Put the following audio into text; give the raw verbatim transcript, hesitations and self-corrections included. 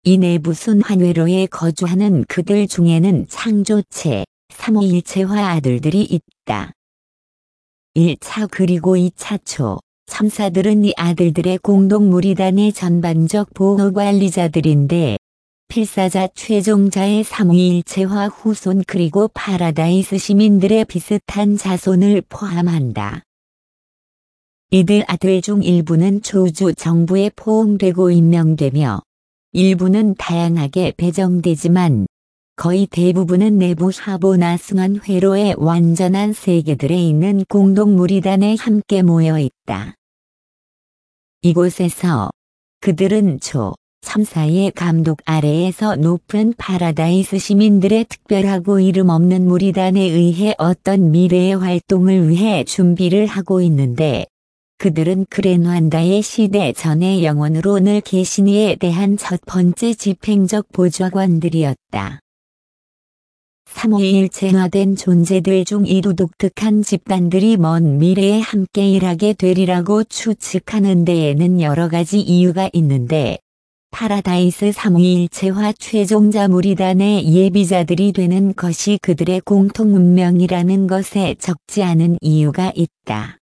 이 내부 순환회로에 거주하는 그들 중에는 창조체, 삼위일체화 아들들이 있다. 일 차 그리고 이 차 초, 참사들은 이 아들들의 공동 무리단의 전반적 보호관리자들인데, 필사자 최종자의 삼위일체화 후손 그리고 파라다이스 시민들의 비슷한 자손을 포함한다. 이들 아들 중 일부는 조주 정부에 포옹되고 임명되며 일부는 다양하게 배정되지만 거의 대부분은 내부 하보나 승환 회로의 완전한 세계들에 있는 공동 무리단에 함께 모여 있다. 이곳에서 그들은 조, 참사의 감독 아래에서 높은 파라다이스 시민들의 특별하고 이름 없는 무리단에 의해 어떤 미래의 활동을 위해 준비를 하고 있는데, 그들은 그랜완다의 시대 전의 영원으로 늘 계신 이에 대한 첫 번째 집행적 보좌관들이었다. 삼위일체화된 존재들 중 이루 독특한 집단들이 먼 미래에 함께 일하게 되리라고 추측하는 데에는 여러 가지 이유가 있는데, 파라다이스 삼위일체화 최종자 무리단의 예비자들이 되는 것이 그들의 공통 운명이라는 것에 적지 않은 이유가 있다.